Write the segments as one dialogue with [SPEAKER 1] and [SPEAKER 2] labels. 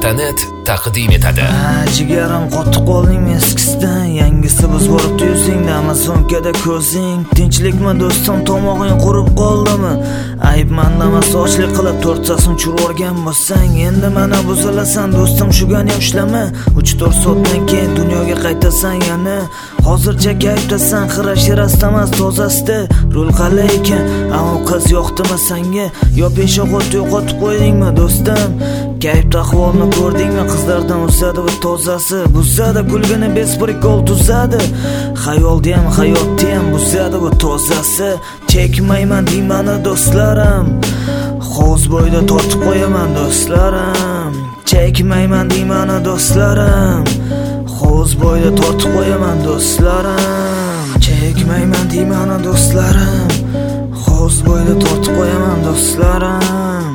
[SPEAKER 1] Mustafa.net taqdim etadi.
[SPEAKER 2] Jigarim qotib qolding eskisidan, yangisi biz borib yuzingda Amazon'da ko'zing. Tinchlikmi do'stim, tomog'ing qurib qoldimi? Ayb mandamas ochlik qilib to'rttasini uchirib o'rgan bo'lsang, endi mana buzilasan do'stim, shugani ushlama. 3-4 soatdan keyin dunyoga qaytasan yana. Hozircha kayfdasan, xira-shirasdamas tozasida. Rul qalay ekan, ammo qiz yo'qdimi senga? Yo peshog'ot yo'qotib qo'ydingmi do'stim? Kayfda ahvolni ko'rdingmi? Qizlardan o'sadi bu tozasi, buzadi kulgini besprikol tuzadi. Xayolda ham hayotda ham buzadi bu tozasi. Chekmayman deymani do'stlarim, hovuz bo'yida tortib qo'yaman do'stlarim. Chekmayman deymani do'stlarim, hovuz bo'yida tortib qo'yaman do'stlarim. Chekmayman deymani do'stlarim, hovuz bo'yida tortib qo'yaman do'stlarim.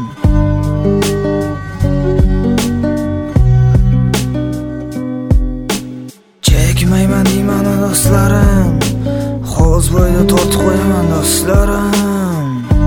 [SPEAKER 2] Chekmayman deymani do'stlarim, hovuz bo'yida tortib qo'yaman do'stlarim.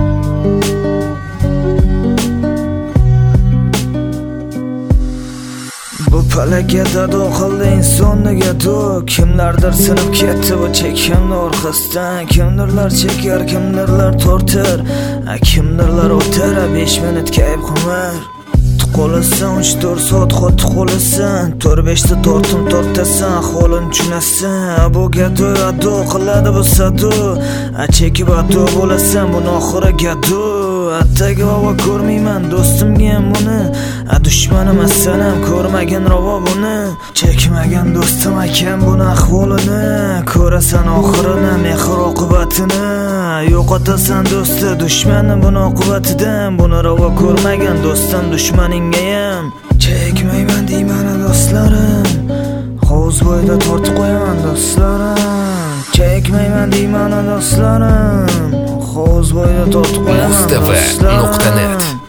[SPEAKER 2] Bu palakada do'qildi inson nega to, kimlardir sinib ketdi bu chekimni orqasidan. Kimdirlar chekar, kimdirlar tortar, kimdirlar o'tar 5 minut kayf qilmar. Qo'lasan 3-4 soat qotib qo'lasan, 4-5 ta tortim tortasan, ahvolini tushunasan. Bu gato ado qiladi bu sado, chekib ado bo'lasan, buni oxiri gado. Attagi havo ko'rmayman do'stimga ham buni, dushmanim aslanam ko'rmagan ravo buni. Chekmagan do'stim akam buni ahvolini, ko'rasan oxirini, mehr oqibatini. Yo'qotasan do'sti dushmanni buni oqibatidan, buni ravo ko'rmagan do'stim dushmaningga ham. Chekmayman deymani do'stlarim, hovuz bo'yida tortib qo'yaman do'stlarim. Chekmayman deymani do'stlarim, hovuz bo'yida tortib qo'yaman do'stlarim.
[SPEAKER 1] Mustafa.net